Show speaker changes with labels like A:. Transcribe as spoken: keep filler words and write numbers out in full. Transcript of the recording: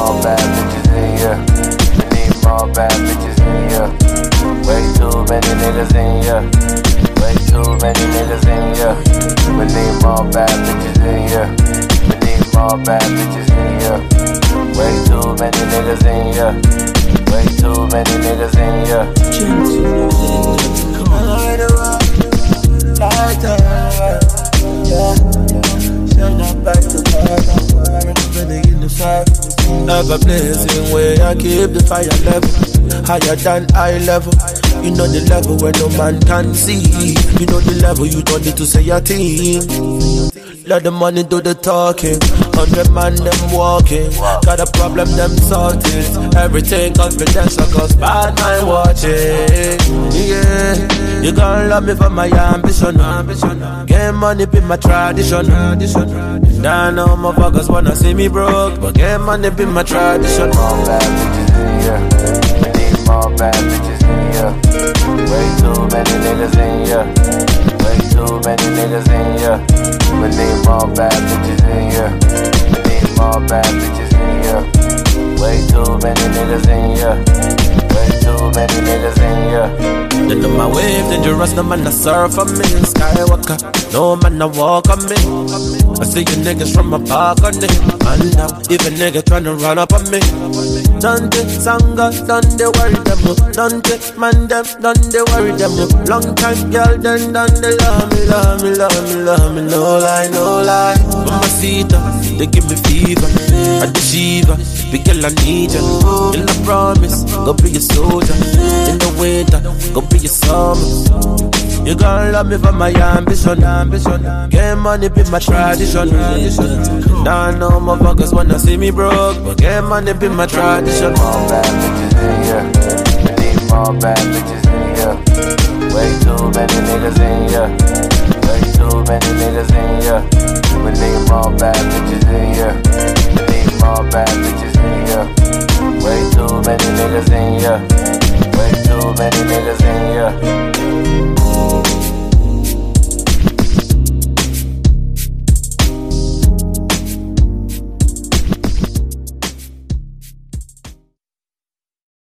A: more bad bitches in here. We need more bad bitches in here. Way too many niggas in here. Way too many niggas in here. We need more bad bitches in here. We need more bad bitches in here. Way too many niggas in here. Way too many niggas in here.
B: Never blazing way, I keep the fire level higher than eye level. You know the level where no man can see. You know the level you don't need to say your thing. Let the money do the talking. Hundred man them walking. Got a problem them sorted. Everything confidential cause bad mind watching. Yeah, you gon' love me for my ambition. Get money be my tradition. Now no motherfuckers wanna see me broke, but get money be my tradition.
A: More bad bitches in here. We need more bad bitches in here. Way too many niggas in here. Way too many niggas in here. We need more bad bitches in here. We need more bad bitches in here. Way too many niggas in here. Way too many niggas in here.
B: They know my wave dangerous, no man a surf on me. Skywalker, no man a walk on me. I see you niggas from my balcony. And now, even nigga tryna run up on me. Dante, Sanga, done they worry them. Dante, man them, done they worry them. Long time girl, then done they love me, love me, love me, love me. No lie, no lie. Mamacita, they give me fever. I the shiva, big girl I need ya. In the promise, go be a soldier. In the winter, go be a summer. You gon' love me for my ambition, ambition. Get money be my tradition. Now I know motherfuckers wanna see me broke, but get money be my tradition.
A: More bad bitches in here. We need more bad bitches in here. Way too many niggas in here. Way too many niggas in here. We need more bad bitches in here. We need more bad bitches in here. Way too many niggas in here. Way too many niggas in here.